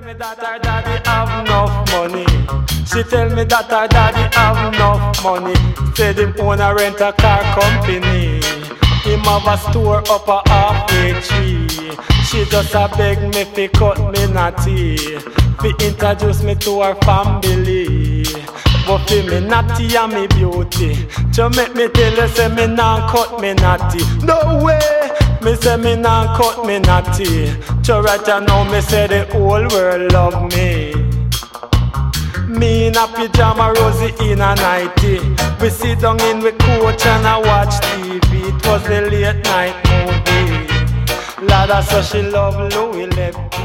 me that her daddy have enough money. She tell me that her daddy have enough money. Said him own a rent a car company. Him have a store up a halfway tree. She just a beg me fi cut me natty, fi introduce me to her family. But fi me natty and me beauty, to make me tell you say me nah cut me natty. No way, me say me nah cut me natty. To right now me say the whole world love me. Me in a pyjama, Rosie in a nightie. We sit down in the coach and I watch TV. It was a late night movie. Lada so she love Louis Lepke.